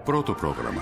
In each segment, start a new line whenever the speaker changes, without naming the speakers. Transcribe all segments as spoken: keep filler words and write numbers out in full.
Πρώτο πρόγραμμα.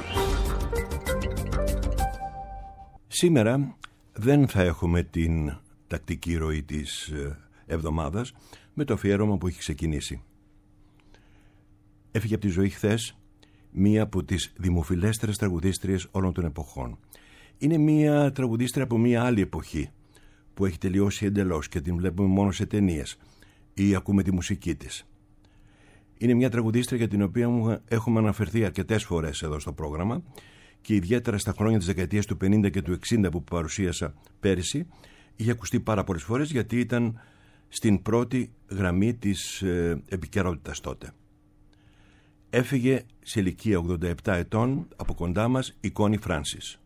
Σήμερα δεν θα έχουμε την τακτική ροή της εβδομάδας με το αφιέρωμα που έχει ξεκινήσει. Έφυγε από τη ζωή χθες μία από τις δημοφιλέστερες τραγουδίστριες όλων των εποχών. Είναι μία τραγουδίστρια από μία άλλη εποχή που έχει τελειώσει εντελώς και την βλέπουμε μόνο σε ταινίες ή ακούμε τη μουσική της. Είναι μια τραγουδίστρια για την οποία έχουμε αναφερθεί αρκετές φορές εδώ στο πρόγραμμα και ιδιαίτερα στα χρόνια της δεκαετίας του πενήντα και του εξήντα που παρουσίασα πέρυσι είχε ακουστεί πάρα πολλές φορές γιατί ήταν στην πρώτη γραμμή της ε, επικαιρότητας τότε. Έφυγε σε ηλικία ογδόντα επτά ετών από κοντά μας η Κόνι Φράνσις.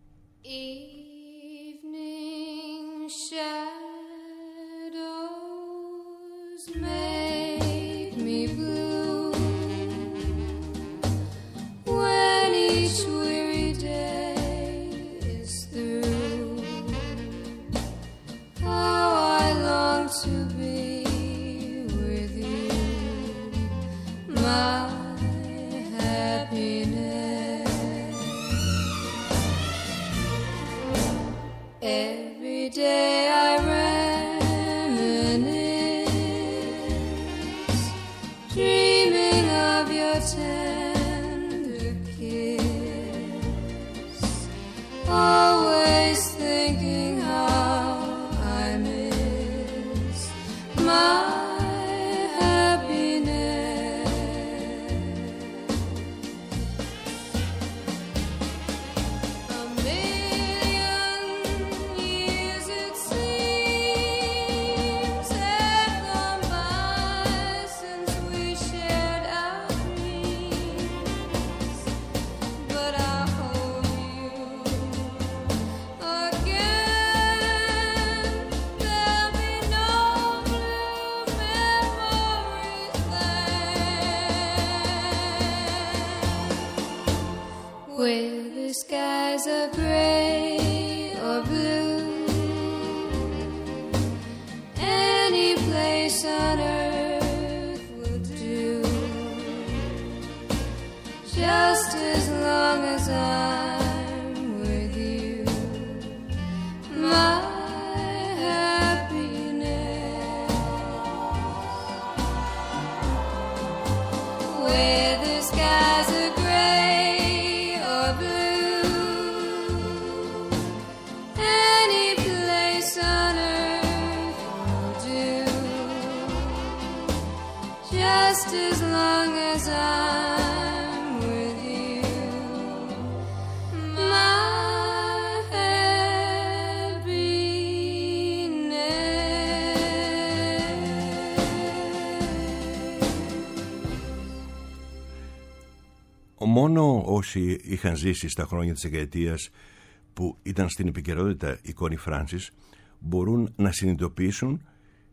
Μόνο όσοι είχαν ζήσει στα χρόνια της δεκαετίας που ήταν στην επικαιρότητα η Κόνι Φράνσις μπορούν να συνειδητοποιήσουν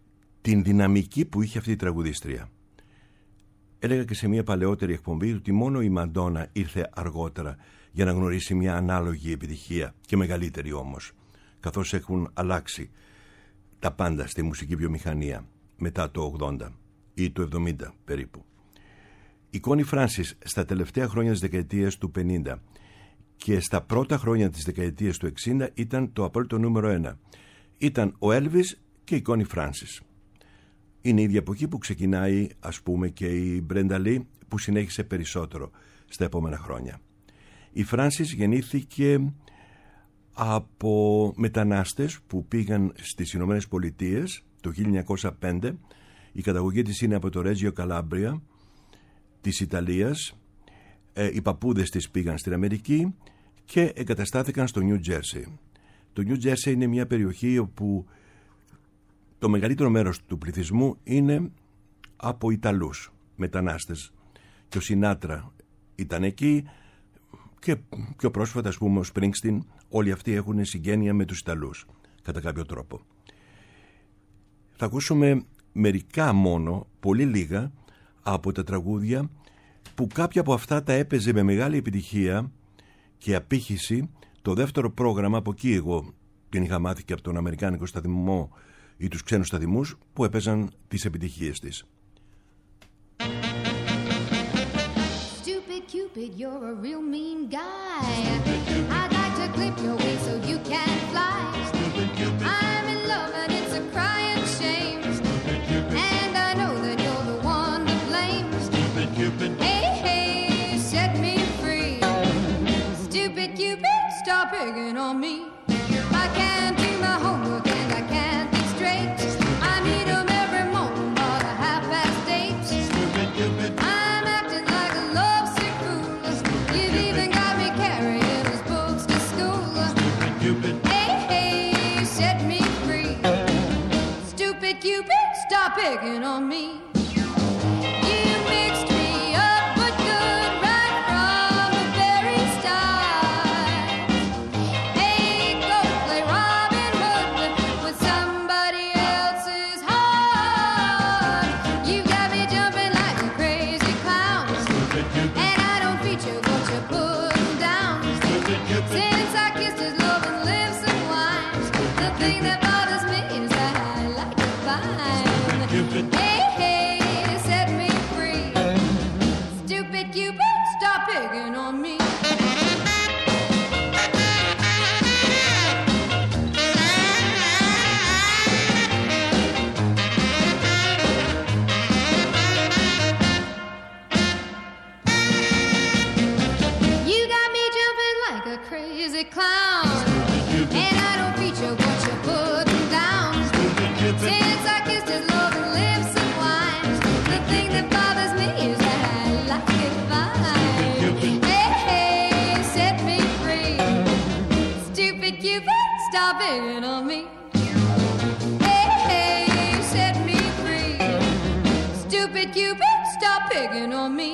την δυναμική που είχε αυτή η τραγουδίστρια. Έλεγα και σε μια παλαιότερη εκπομπή ότι μόνο η Μαντόνα ήρθε αργότερα για να γνωρίσει μια ανάλογη επιτυχία και μεγαλύτερη όμως, καθώς έχουν αλλάξει τα πάντα στη μουσική βιομηχανία μετά το ογδόντα ή το εβδομήντα περίπου. Η Κόνι Φράνσις στα τελευταία χρόνια της δεκαετίας του πενήντα και στα πρώτα χρόνια της δεκαετίας του εξήντα ήταν το απόλυτο νούμερο ένα. Ήταν ο Έλβις και η Κόνι Φράνσις. Είναι η ίδια εποχή που ξεκινάει ας πούμε και η Μπρέντα Λι που συνέχισε περισσότερο στα επόμενα χρόνια. Η Φράνσις γεννήθηκε από μετανάστες που πήγαν στις Ηνωμένες Πολιτείες το χίλια εννιακόσια πέντε. Η καταγωγή της είναι από το Ρέτζιο Καλάμπρια της Ιταλίας. ε, οι παππούδες της πήγαν στην Αμερική και εγκαταστάθηκαν στο Νιου Τζέρσι. Το Νιου Τζέρσι είναι μια περιοχή όπου το μεγαλύτερο μέρος του πληθυσμού είναι από Ιταλούς μετανάστες και ο Σινάτρα ήταν εκεί και πιο πρόσφατα ας πούμε ο Σπρίνγκστιν, όλοι αυτοί έχουν συγγένεια με τους Ιταλούς κατά κάποιο τρόπο. Θα ακούσουμε μερικά μόνο, πολύ λίγα από τα τραγούδια που κάποια από αυτά τα έπαιζε με μεγάλη επιτυχία και απήχηση το δεύτερο πρόγραμμα. Από εκεί εγώ την είχα μάθει και από τον Αμερικάνικο σταθμό ή τους ξένους σταθμούς που έπαιζαν τις επιτυχίες της.
Stupid
Cupid, you're a real mean guy. I'd like to clip your wings so you can fly. I'm in love and it's a crying shame. And I know that you're the one to blame. Hey, hey, set me free. Stupid Cupid, stop picking on me. I can't do my homework and I can't think straight. I need 'em every morning about a half past eight. I'm acting like a lovesick fool. You've even got me carrying his books to school. Hey, hey, set me free. Stupid Cupid, stop picking on me. You mixed me up but good right from the very start. Hey, go play Robin Hood with somebody else's heart. You got me jumping like a crazy clown, and I don't feature what you're putting down. Since I kissed his love and lips and wine, the thing that bothers me is that I like to find. Hey, hey, set me free. Stupid Cupid, stop picking on me. You got me jumping like a crazy clown, and I don't feature what you're putting down. Since I kissed his love and lips and wine, the thing that bothers me is that I like it fine. Hey, hey, set me free. Stupid Cupid, stop picking on me. Hey, hey, set me free. Stupid Cupid, stop picking on me.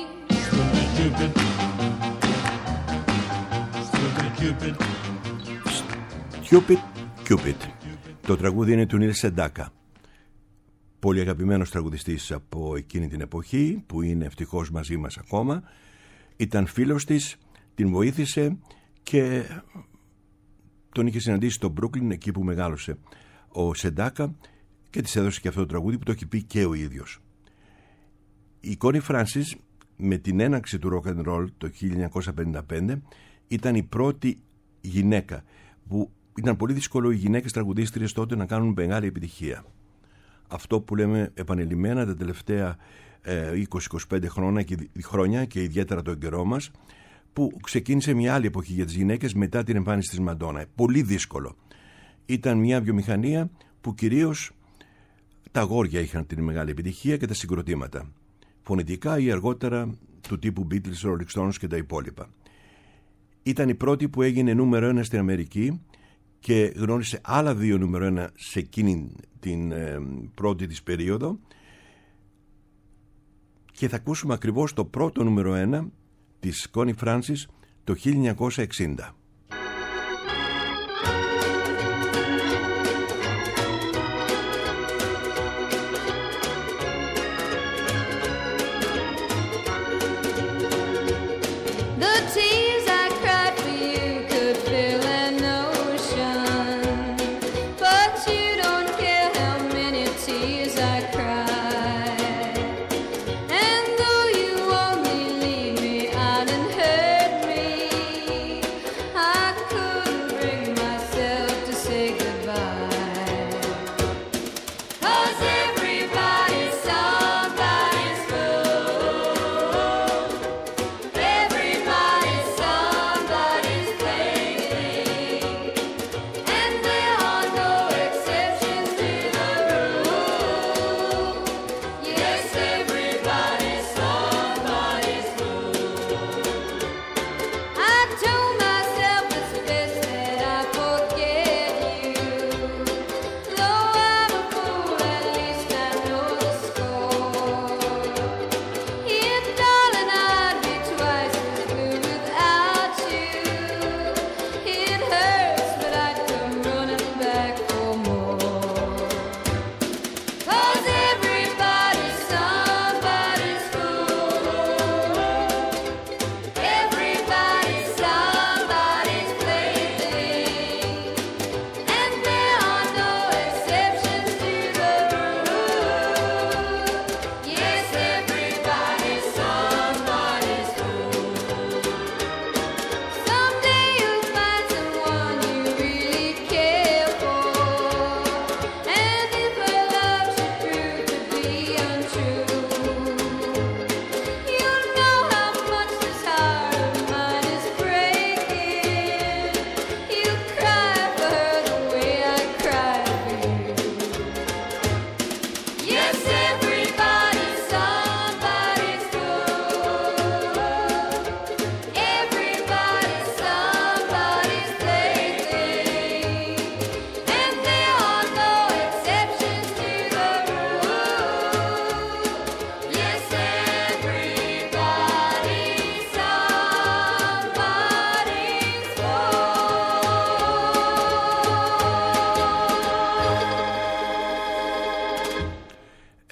Cupid, Cupid. Το τραγούδι είναι του Νίλ Σεντάκα. Πολύ αγαπημένος τραγουδιστής από εκείνη την εποχή, που είναι ευτυχώς μαζί μας ακόμα. Ήταν φίλος της, την βοήθησε και τον είχε συναντήσει στο Μπρούκλιν, εκεί που μεγάλωσε ο Σεντάκα, και της έδωσε και αυτό το τραγούδι που το έχει πει και ο ίδιος. Η Κόνι Φράνσις, με την έναρξη του rock and roll το χίλια εννιακόσια πενήντα πέντε, ήταν η πρώτη γυναίκα, που ήταν πολύ δύσκολο οι γυναίκες τραγουδίστριες τότε να κάνουν μεγάλη επιτυχία. Αυτό που λέμε επανειλημμένα τα τελευταία ε, είκοσι με είκοσι πέντε χρόνια και, χρόνια και ιδιαίτερα τον καιρό μας, που ξεκίνησε μια άλλη εποχή για τις γυναίκες μετά την εμφάνιση της Μαντόνα. Πολύ δύσκολο. Ήταν μια βιομηχανία που κυρίως τα αγόρια είχαν την μεγάλη επιτυχία και τα συγκροτήματα. Φωνητικά ή αργότερα του τύπου Beatles, Rolling Stones και τα υπόλοιπα. Ήταν η πρώτη που έγινε νούμερο ένα στην Αμερική και γνώρισε άλλα δύο νούμερο ένα σε εκείνη την ε, πρώτη της περίοδο, και θα ακούσουμε ακριβώς το πρώτο νούμερο ένα της Κόνι Φράνσις το χίλια εννιακόσια εξήντα.
I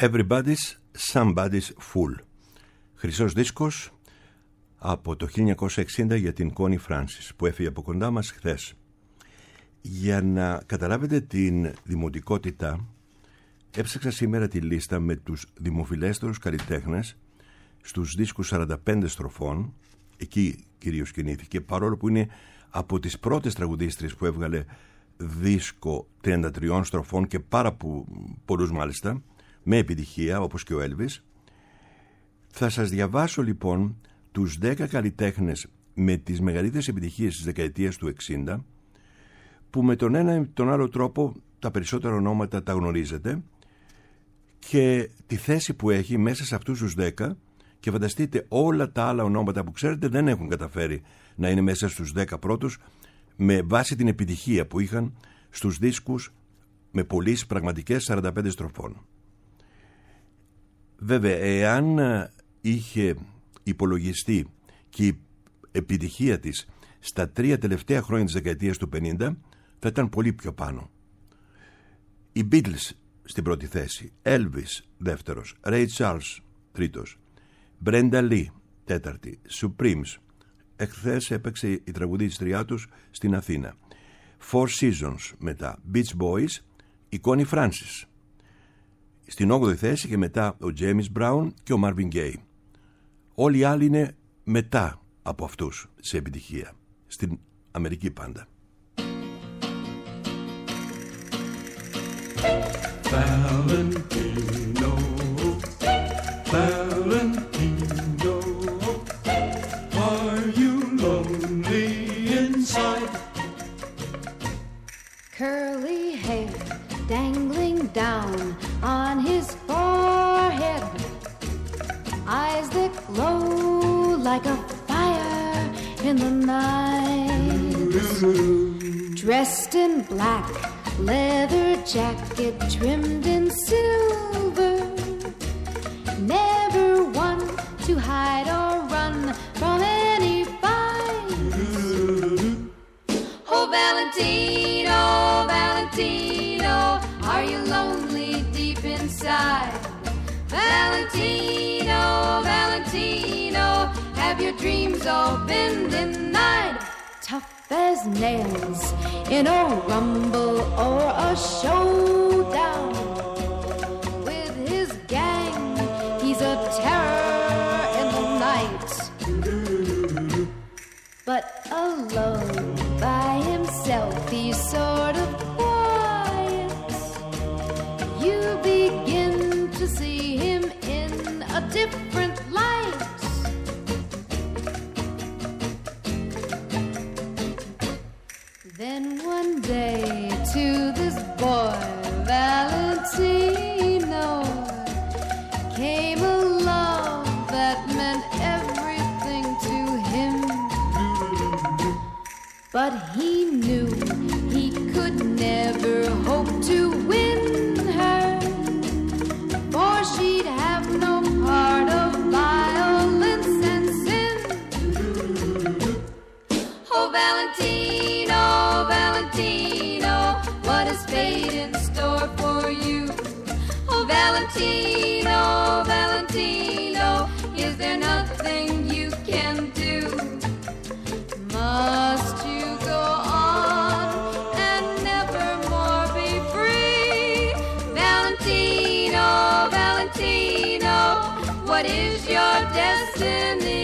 Everybody's Somebody's Fool. Χρυσός δίσκος από το χίλια εννιακόσια εξήντα για την Connie Francis, που έφυγε από κοντά μας χθες. Για να καταλάβετε την δημοτικότητα, έψαξα σήμερα τη λίστα με τους δημοφιλέστερους καλλιτέχνες στους δίσκους σαράντα πέντε στροφών. Εκεί κυρίως κινήθηκε, παρόλο που είναι από τις πρώτες τραγουδίστριες που έβγαλε δίσκο τριάντα τριών στροφών και πάρα που, πολλούς μάλιστα, με επιτυχία, όπως και ο Έλβις. Θα σας διαβάσω λοιπόν τους δέκα καλλιτέχνες με τις μεγαλύτερες επιτυχίες της δεκαετίας του εξήντα, που με τον ένα ή τον άλλο τρόπο τα περισσότερα ονόματα τα γνωρίζετε, και τη θέση που έχει μέσα σε αυτούς τους δέκα. Και φανταστείτε, όλα τα άλλα ονόματα που ξέρετε δεν έχουν καταφέρει να είναι μέσα στους δέκα πρώτους, με βάση την επιτυχία που είχαν στους δίσκους με πωλήσεις πραγματικές σαράντα πέντε στροφών. Βέβαια, εάν είχε υπολογιστεί και η επιτυχία της στα τρία τελευταία χρόνια της δεκαετίας του πενήντα, θα ήταν πολύ πιο πάνω. Οι Beatles στην πρώτη θέση, Elvis δεύτερος, Ray Charles τρίτος, Brenda Lee τέταρτη, Supremes. Εχθές έπαιξε η τραγουδίστριά τους στην Αθήνα. Four Seasons μετά, Beach Boys, η Connie Francis. Στην όγδοη θέση και μετά ο James Brown και ο Marvin Gaye. Όλοι οι άλλοι είναι μετά από αυτούς σε επιτυχία. Στην Αμερική πάντα.
Valentino, Valentino, are you lonely inside?
Curly hair dangling down on his forehead, eyes that glow like a fire in the night. Dressed in black, leather jacket trimmed in silver, never one to hide or run from any fight. Oh, Valentino, Valentino, are you lonely deep inside? Valentino, Valentino, have your dreams all been denied? Tough as nails in a rumble or a showdown, with his gang he's a terror in the night. But alone by himself he's sort of quiet. You begin to see him in a different light. Then one day to this boy Valentino came a love that meant everything to him. But he knew he could never hope to win her, for she'd have no part of violence and sin. Oh, Valentino, Valentino, what is fate in store for you? Oh, Valentino, Valentino, is there nothing you can do? Must you go on and never more be free? Valentino, Valentino, what is your destiny?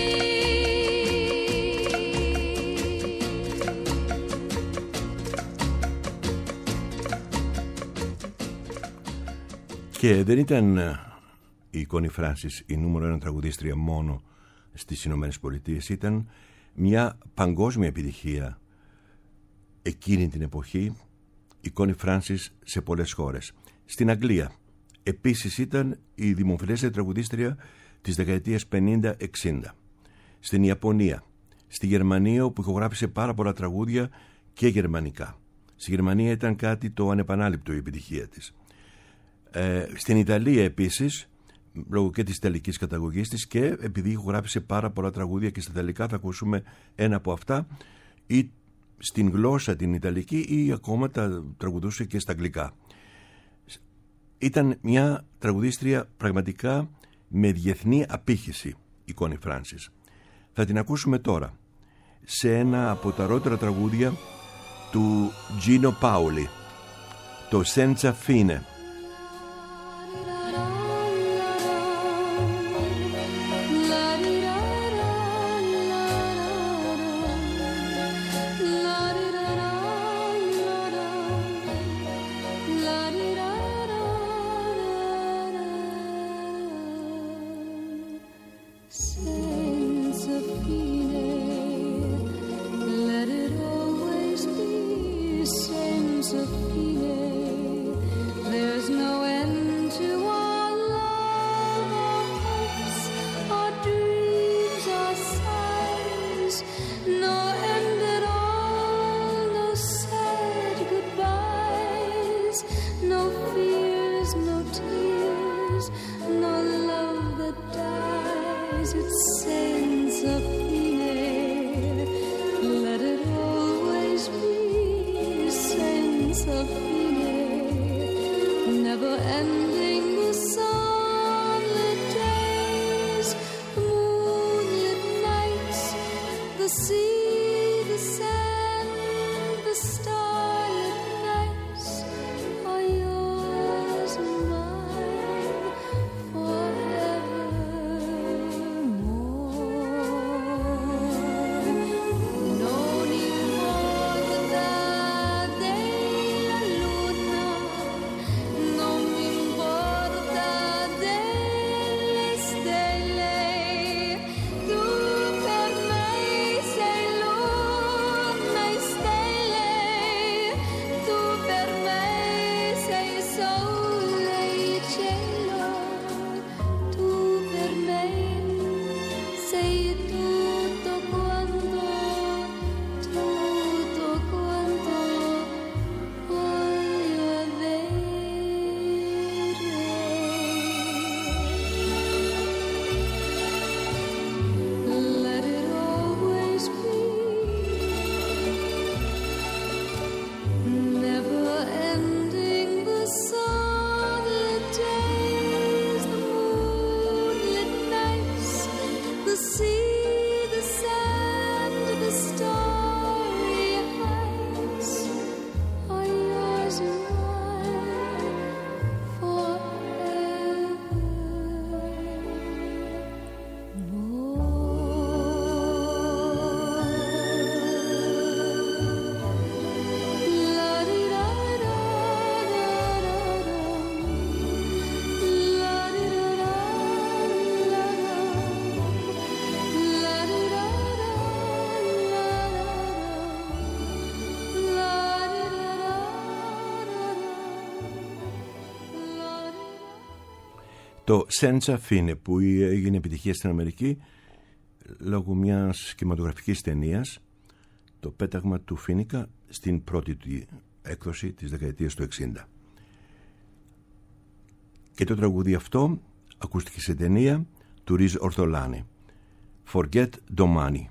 Και δεν ήταν η Connie Francis η νούμερο ένα τραγουδίστρια μόνο στις Ηνωμένες Πολιτείες. Ήταν μια παγκόσμια επιτυχία εκείνη την εποχή η Connie Francis σε πολλές χώρες. Στην Αγγλία επίσης ήταν η δημοφιλέστερη τραγουδίστρια της δεκαετίας πενήντα εξήντα. Στην Ιαπωνία, στη Γερμανία, όπου ηχογράφησε πάρα πολλά τραγούδια και γερμανικά. Στη Γερμανία ήταν κάτι το ανεπανάληπτο η επιτυχία της. Ε, στην Ιταλία επίσης, λόγω και της ιταλικής καταγωγής της και επειδή ηχογράφησε πάρα πολλά τραγούδια και στα ιταλικά, θα ακούσουμε ένα από αυτά, ή στην γλώσσα την ιταλική ή ακόμα τα τραγουδούσε και στα αγγλικά. Ήταν μια τραγουδίστρια πραγματικά με διεθνή απήχηση η Κόνι Φράνσις. Θα την ακούσουμε τώρα σε ένα από τα ρότερα τραγούδια του Gino Paoli, το Senza Fine. Το Senza Fine, που έγινε επιτυχία στην Αμερική λόγω μιας κινηματογραφικής ταινίας, το πέταγμα του Φίνικα, στην πρώτη του έκδοση της δεκαετίας του εξήντα. Και το τραγούδι αυτό ακούστηκε σε ταινία του Ριζ Ορτολάνη, Forget Domani.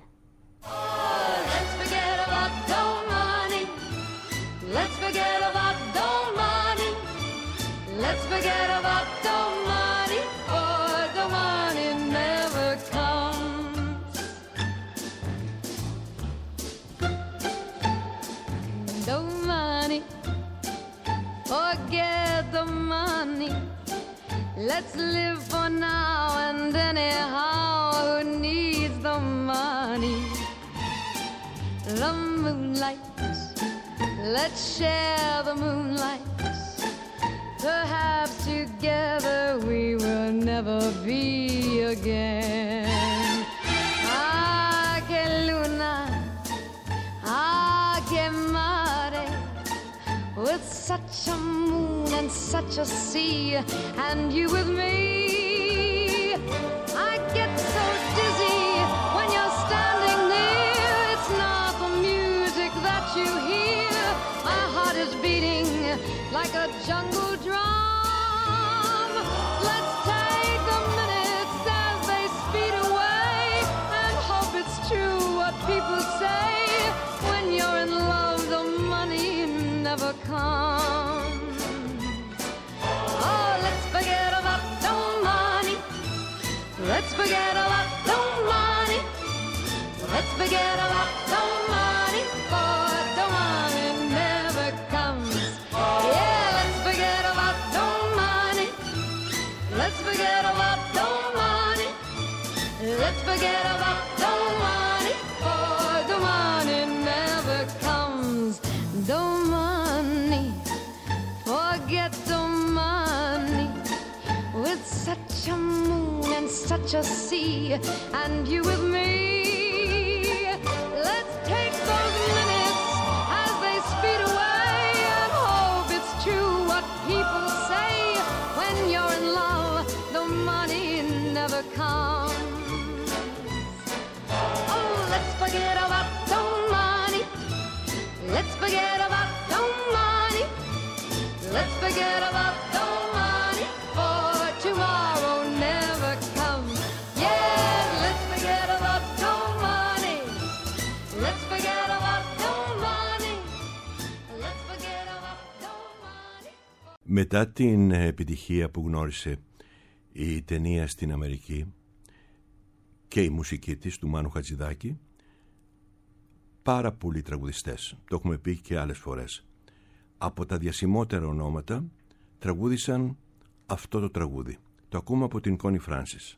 Let's live for now and anyhow, who needs the money? The moonlight, let's share the moonlight. Perhaps together we will never be again. Ah, que luna, ah, que mare, with such a moon and such a sea, and you with me. I get so dizzy when you're standing near. It's not the music that you hear. My heart is beating like a jungle drum. Let's take the minutes as they speed away and hope it's true what people say. When you're in love, the money never comes. Oh, Let's forget about the money. Let's forget about the money, for the money never comes. Yeah, let's forget about the money. Let's forget about the money. Let's forget about the money, for the money never comes. The money, forget the money. With such a moon and such a sea, and you with me. Let's take those minutes as they speed away and hope it's true what people say. When you're in love, the money never comes. Oh, let's forget about the money. Let's forget about the money. Let's forget about the money, for tomorrow never comes. Yeah, let's forget about the money. Let's forget about the money. Let's forget about the money.
Μετά την επιτυχία που γνώρισε η ταινία στην Αμερική και η μουσική της του Μάνου Χατζηδάκη, πάρα πολλοί τραγουδιστές, το έχουμε πει και άλλες φορές, από τα διασημότερα ονόματα τραγούδισαν αυτό το τραγούδι. Το ακούμε από την Κόνι Φράνσις.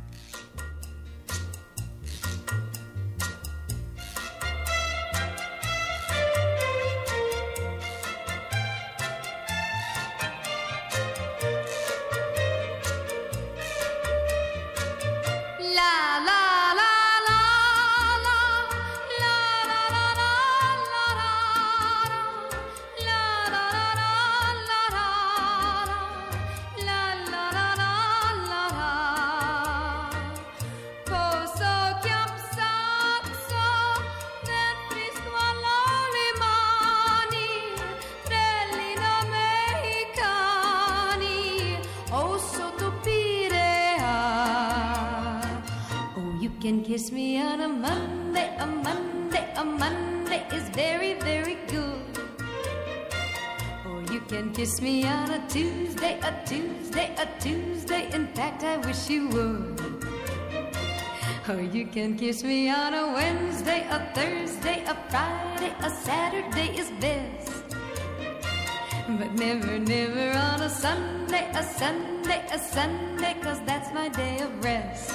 Kiss me on a Monday, a Monday, a Monday is very, very good. Or you can kiss me on a Tuesday, a Tuesday, a Tuesday, in fact I wish you would. Or you can kiss me on a Wednesday, a Thursday, a Friday, a Saturday is best. But never, never on a Sunday, a Sunday, a Sunday, 'cause that's my day of rest.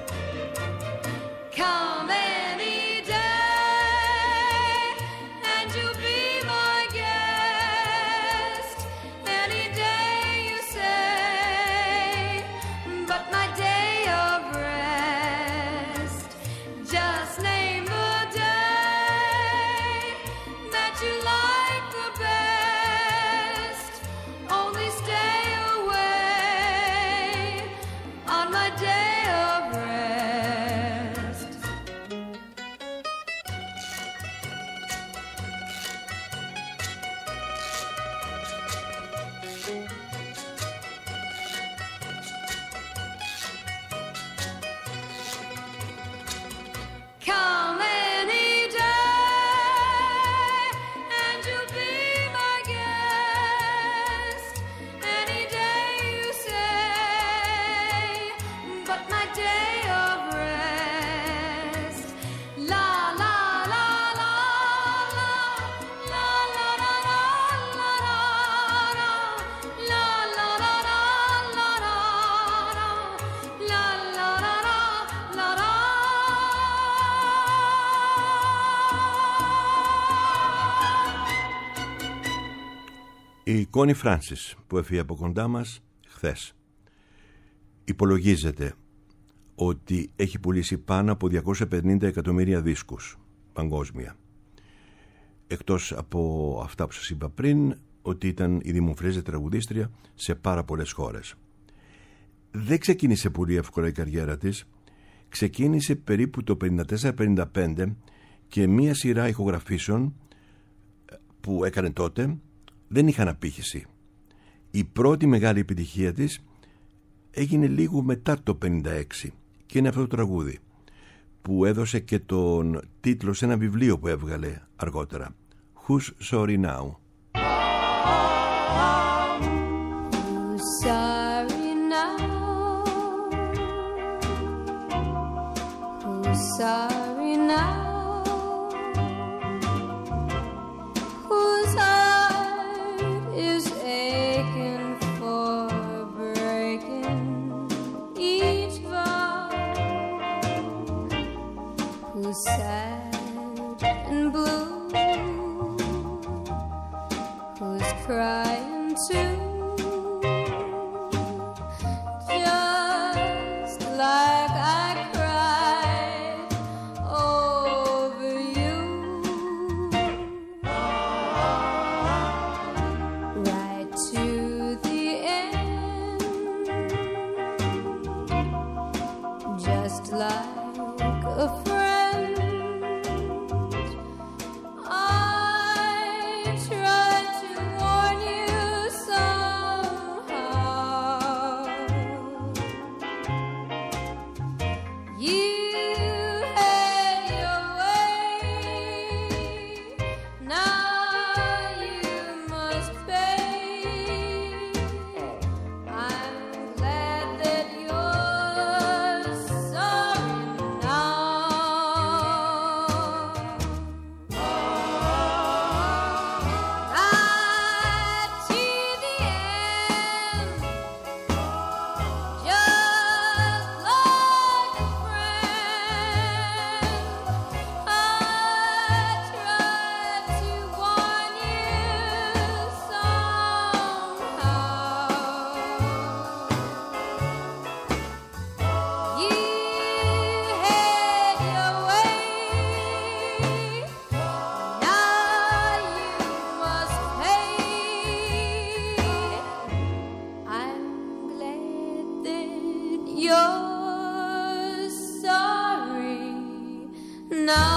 Come any day, and you'll be my guest. Any day you say, but my day of rest. Just name the day that you like the best. Only stay away on my day of rest. Come any day, and you'll be my guest. Any day you say, but my day of rest. La la la la la, la la la la la la, la la la la la la, la la la la la.
Η Κόνι Φράνσις που έφυγε από κοντά μας χθες, υπολογίζεται ότι έχει πουλήσει πάνω από διακόσια πενήντα εκατομμύρια δίσκους παγκόσμια. Εκτός από αυτά που σας είπα πριν, ότι ήταν η δημοφιλέστερη τραγουδίστρια σε πάρα πολλές χώρες. Δεν ξεκίνησε πολύ εύκολα η καριέρα της. Ξεκίνησε περίπου το πενήντα τέσσερα πενήντα πέντε και μία σειρά ηχογραφήσεων που έκανε τότε δεν είχαν απήχηση. Η πρώτη μεγάλη επιτυχία της έγινε λίγο μετά το πενήντα έξι και είναι αυτό το τραγούδι που έδωσε και τον τίτλο σε ένα βιβλίο που έβγαλε αργότερα, Who's Sorry Now.
Who's sorry now? Who's sorry now? Whose heart is aching for breaking each vow? Who's sad and blue? Who's crying too? Just like I cried over you. Right to the end. Just like a friend. I tried to warn you somehow. You had your way. Now you must pay. I'm glad that you're sorry now. Right to the end, just like a friend. I tried to warn you somehow. You had your way. Now you must pay. I'm glad that you're sorry now.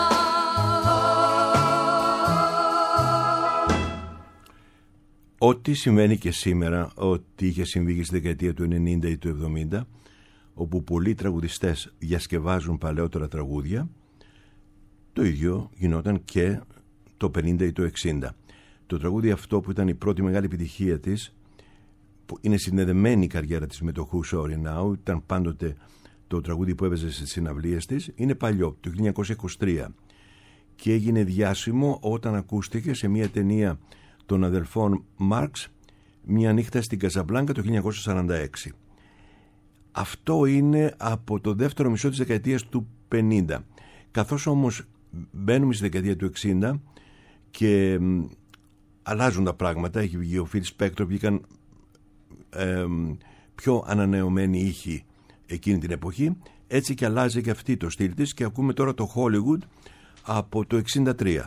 Ό,τι συμβαίνει και σήμερα, ό,τι είχε συμβεί και στη δεκαετία του ενενήντα ή του εβδομήντα, όπου πολλοί τραγουδιστές διασκευάζουν παλαιότερα τραγούδια, το ίδιο γινόταν και το πενήντα ή το εξήντα. Το τραγούδι αυτό που ήταν η πρώτη μεγάλη επιτυχία της, που είναι συνδεδεμένη η καριέρα της με το Who's Sorry Now, ήταν πάντοτε το τραγούδι που έβαιζε στις συναυλίες της, είναι παλιό, το χίλια εννιακόσια είκοσι τρία, και έγινε διάσημο όταν ακούστηκε σε μια ταινία των αδελφών Μάρξ, Μια νύχτα στην Καζαμπλάνκα, το χίλια εννιακόσια σαράντα έξι. Αυτό είναι από το δεύτερο μισό της δεκαετίας του πενήντα. Καθώς όμως μπαίνουμε στη δεκαετία του εξήντα και μ, αλλάζουν τα πράγματα, έχει βγει ο Phil Spector, βγήκαν ε, πιο ανανεωμένοι ήχοι εκείνη την εποχή, έτσι και αλλάζει και αυτή το στυλ της, και ακούμε τώρα το Hollywood από το εξήντα τρία.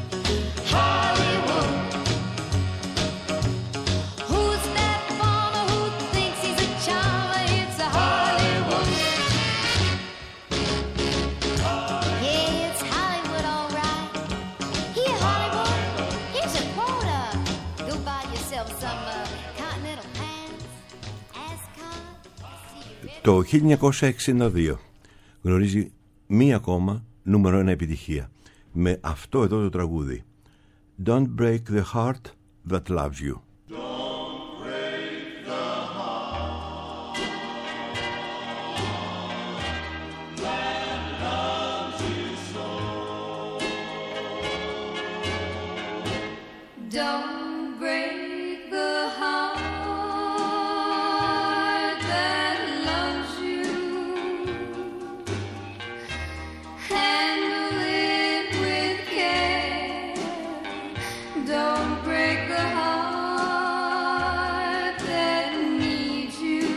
Who's that farmer
Το χίλια εννιακόσια εξήντα δύο γνωρίζει μία ακόμα νούμερο ένα επιτυχία με αυτό εδώ το τραγούδι Don't break the heart that loves you.
Don't break the heart that loves you. Handle it with care. Don't break the heart that needs you.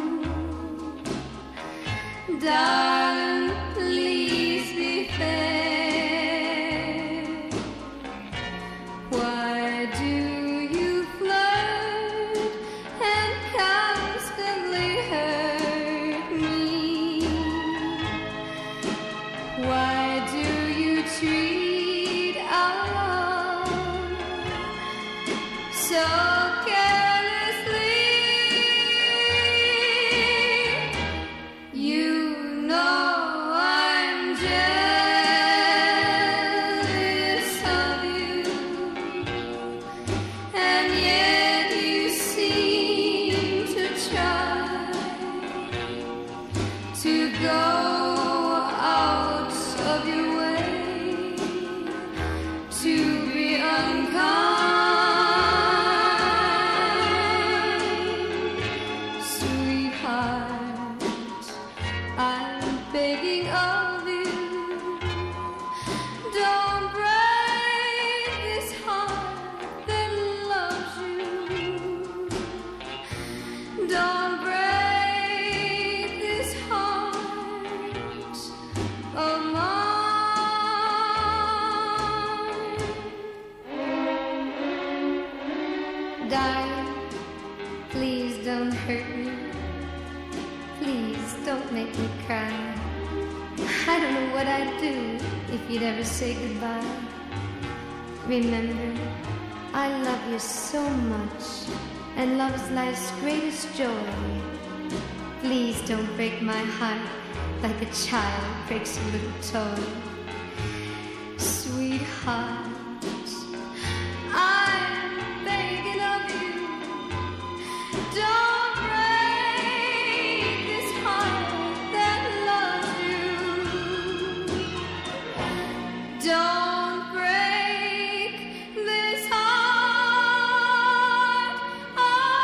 Darling, please be fair. Why do you flirt and constantly hurt me? Why do you treat our love so carelessly? You know I'm jealous of you. And yet you seem to try to go out of your way to be unkind. Sweetheart, I'm begging of you, don't break this heart that loves you. Don't break this heart of mine. Darling, please don't hurt me. Please don't make me cry. I don't know what I'd do if you'd ever say goodbye. Remember, I love you so much, and love is life's greatest joy. Please don't break my heart like a child breaks a little toy. Sweetheart, I'm begging of you, don't break this heart that loves you. Don't break this heart of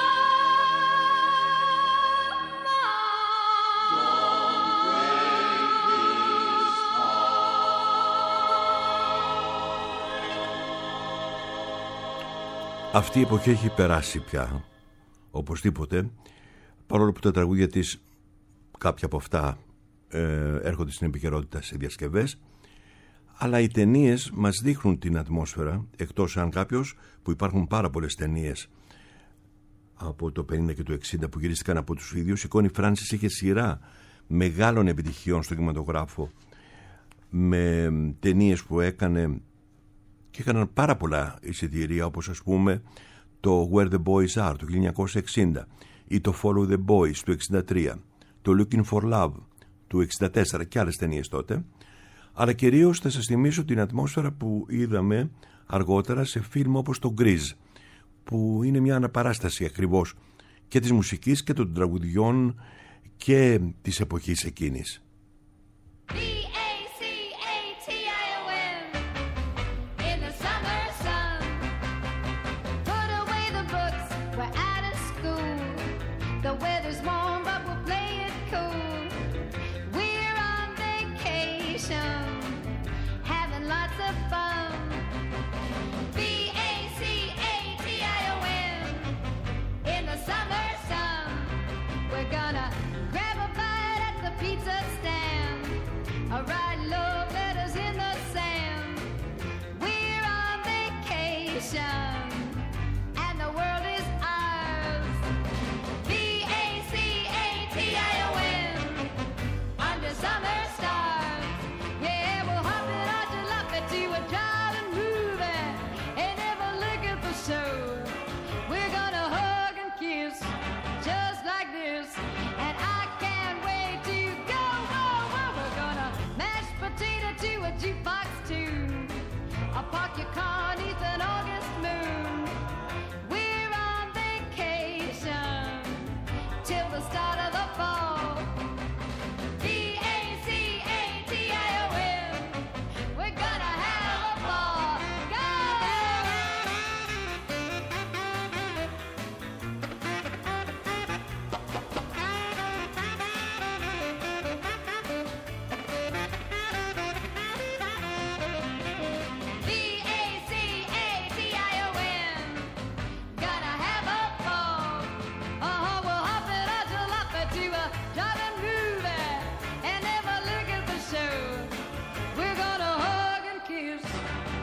Αυτή η εποχή έχει περάσει πια οπωσδήποτε, παρόλο που τα τραγούδια της κάποια από αυτά ε, έρχονται στην επικαιρότητα σε διασκευές, αλλά οι ταινίες μας δείχνουν την ατμόσφαιρα, εκτός αν κάποιος, που υπάρχουν πάρα πολλές ταινίες από το πενήντα και το εξήντα που γυρίστηκαν από τους ίδιους. Η Κόνι Φράνσις είχε σειρά μεγάλων επιτυχιών στο κινηματογράφο με ταινίες που έκανε και έκαναν πάρα πολλά εισιτήρια, όπως ας πούμε το Where the Boys Are του χίλια εννιακόσια εξήντα ή το Follow the Boys του εξήντα τρία, το Looking for Love του εξήντα τέσσερα και άλλες ταινίες τότε. Αλλά κυρίως θα σας θυμίσω την ατμόσφαιρα που είδαμε αργότερα σε φιλμ όπως το Grease, που είναι μια αναπαράσταση ακριβώς και της μουσικής και των τραγουδιών και της εποχής εκείνης.
We're gonna grab a bite at the pizza stand.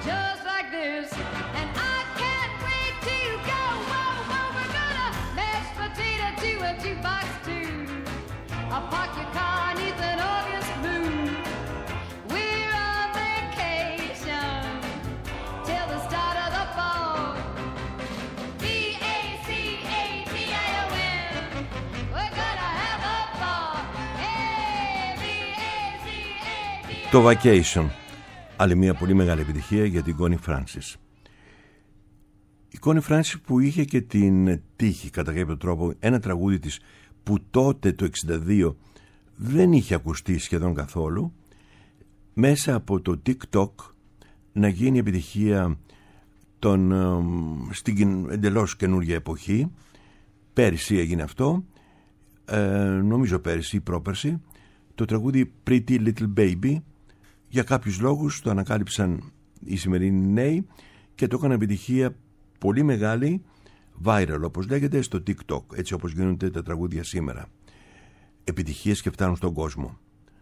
just like this. And I can't wait to go. Whoa, whoa, we're gonna mash potato to a jukebox too. I'll park your car neath an August moon. We're on vacation till the start of the fall. B A C A T I O N. We're gonna have a ball. Hey, B A C A T I O N.
Το Vacation, άλλη μια πολύ μεγάλη επιτυχία για την Connie Francis. Η Connie Francis που είχε και την τύχη κατά κάποιο τρόπο ένα τραγούδι της που τότε το εξήντα δύο δεν είχε ακουστεί σχεδόν καθόλου, μέσα από το TikTok να γίνει επιτυχία τον, στην εντελώς καινούργια εποχή. Πέρυσι έγινε αυτό, ε, νομίζω πέρυσι ή πρόπερσι, το τραγούδι Pretty Little Baby. Για κάποιους λόγους το ανακάλυψαν οι σημερινοί νέοι και το έκαναν επιτυχία πολύ μεγάλη, viral όπως λέγεται, στο TikTok, έτσι όπως γίνονται τα τραγούδια σήμερα. Επιτυχίες και φτάνουν στον κόσμο.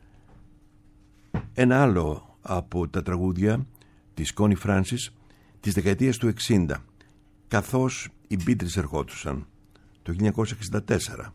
Ένα άλλο από τα τραγούδια της Connie Francis της δεκαετίας του εξήντα, καθώς οι Beatles ερχόντουσαν το χίλια εννιακόσια εξήντα τέσσερα.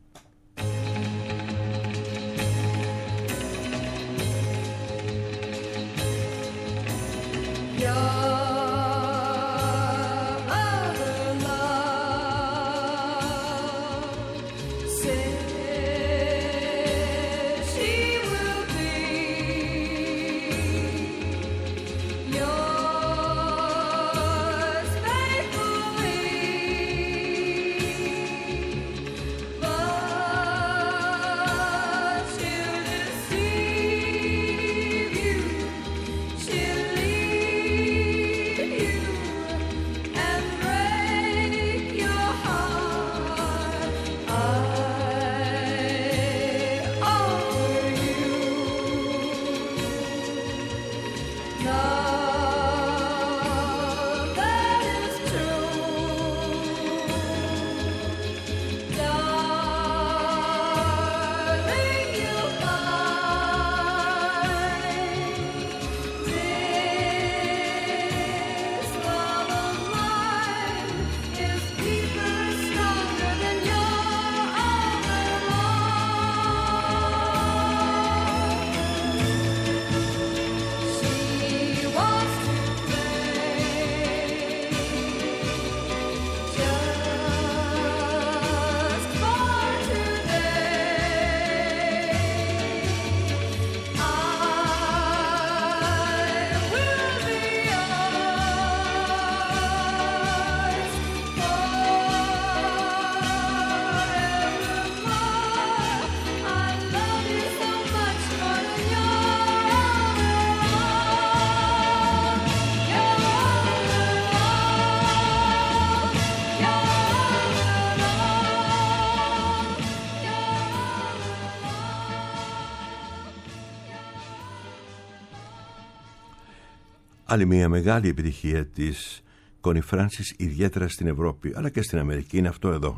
Άλλη μια μεγάλη επιτυχία της Connie Francis, ιδιαίτερα στην Ευρώπη αλλά και στην Αμερική, είναι αυτό εδώ.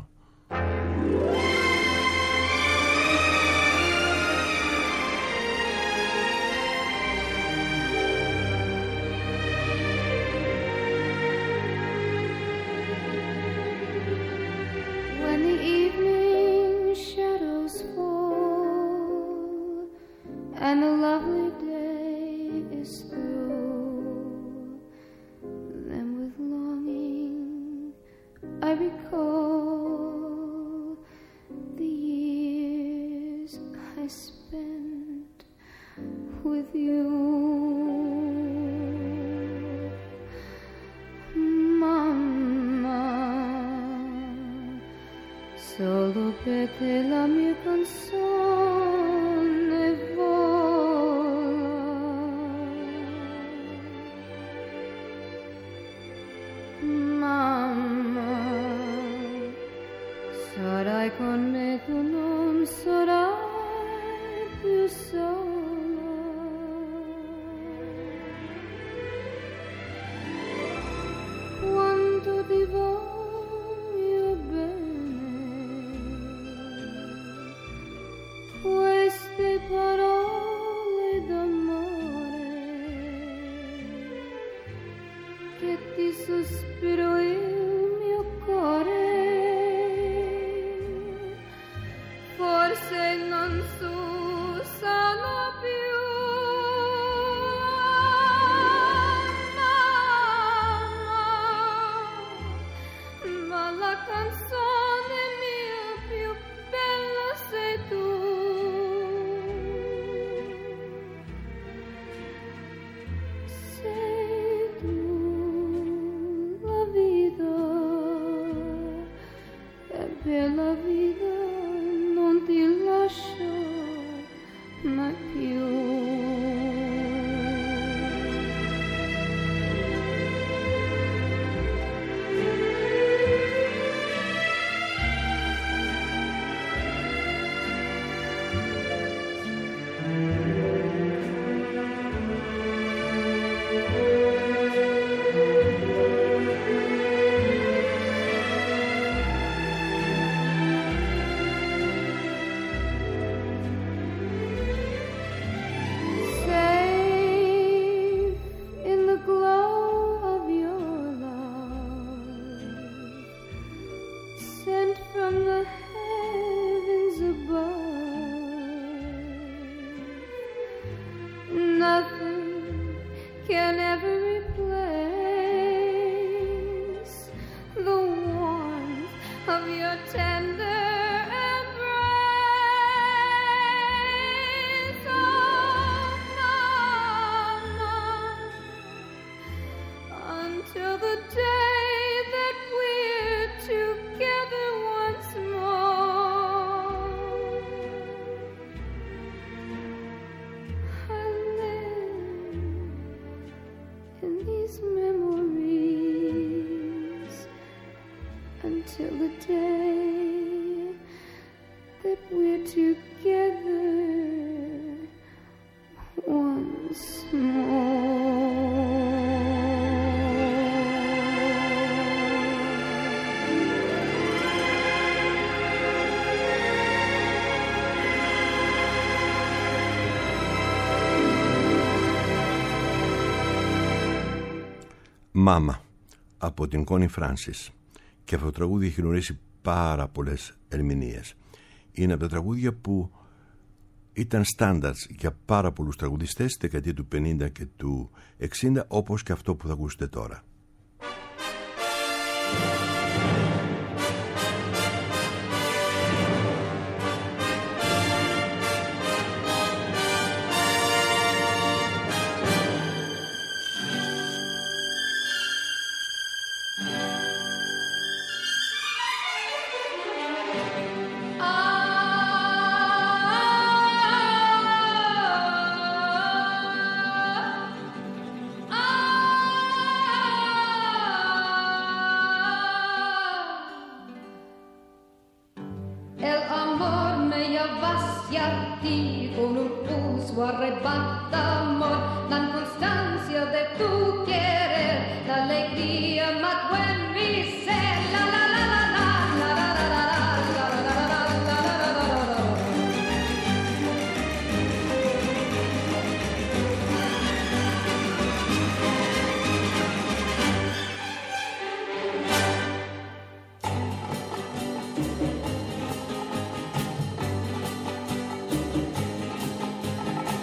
Solo per te la mia canzone vola. Mamma, sarai con me, tu non sarai più sola. Quanto ti voglio bene, che ti sospiro il mio cuore, forse non susano più. Mamma, ma la canzone mia più bella sei tu. Sei tu la vita, e per la vita non ti lascio mai più. Until the day that we're together once more.
Μάμα από την Connie Francis. Και αυτό το τραγούδι έχει γνωρίσει πάρα πολλές ερμηνείες. Είναι από τα τραγούδια που ήταν standards για πάρα πολλούς τραγουδιστές στη δεκαετία του πενήντα και του εξήντα, όπως και αυτό που θα ακούσετε τώρα.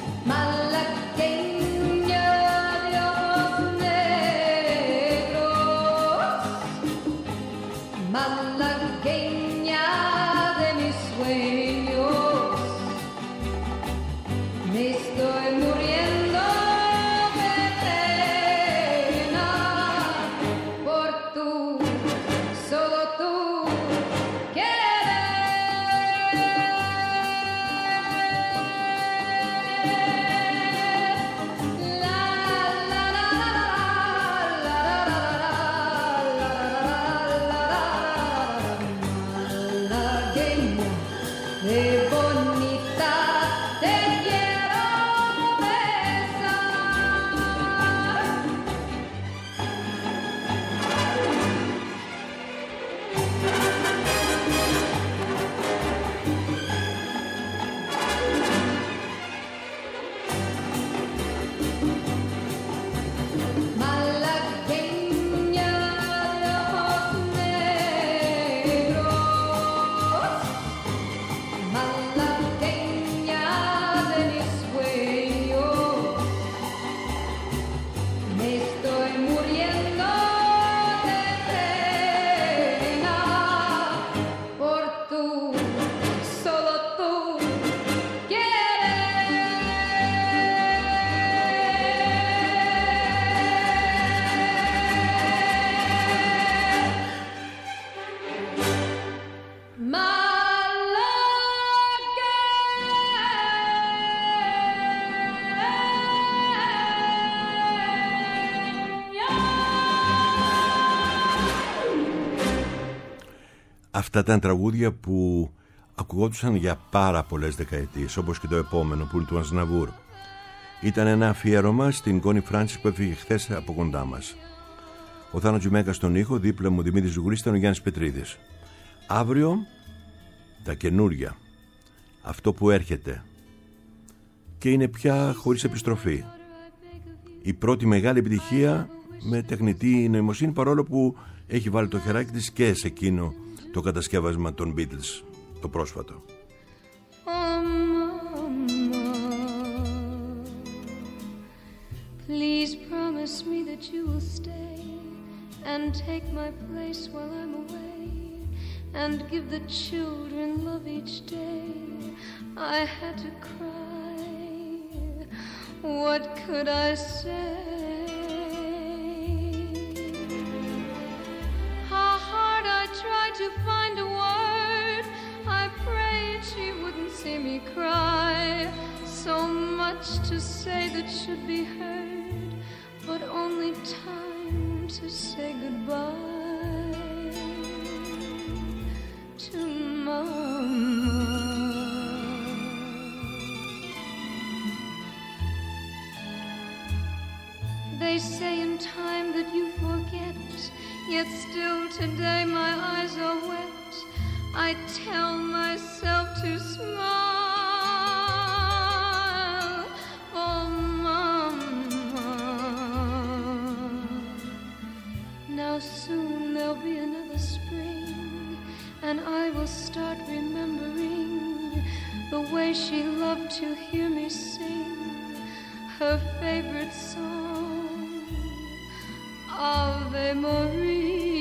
Malagueño de ojos negros.
Αυτά ήταν τραγούδια που ακουγόντουσαν για πάρα πολλές δεκαετίες, όπως και το επόμενο που είναι του Ανζναβούρ. Ήταν ένα αφιέρωμα στην Κόνι Φράνσις που έφυγε χθες από κοντά μας. Ο Θάνο Τζιμέκας στον ήχο, δίπλα μου Δημήτρης Ζουγουρής, ήταν ο Γιάννης Πετρίδης. Αύριο τα καινούρια, αυτό που έρχεται και είναι πια χωρίς επιστροφή. Η πρώτη μεγάλη επιτυχία με τεχνητή νοημοσύνη, παρόλο που έχει βάλει το χεράκι της και σε εκείνο το κατασκεύασμα των Beatles, το πρόσφατο.
Oh, Mama, please promise me that you will stay and take my place while I'm away and give the children love each day. I had to cry. What could I say? How hard I tried to find a word. I prayed she wouldn't see me cry. So much to say that should be heard, but only time to say goodbye to Mama. They say in time that you forget, yet still today my eyes are wet. I tell myself to smile, oh Mama. Now soon there'll be another spring, and I will start remembering the way she loved to hear me sing her favorite song, Ave Maria.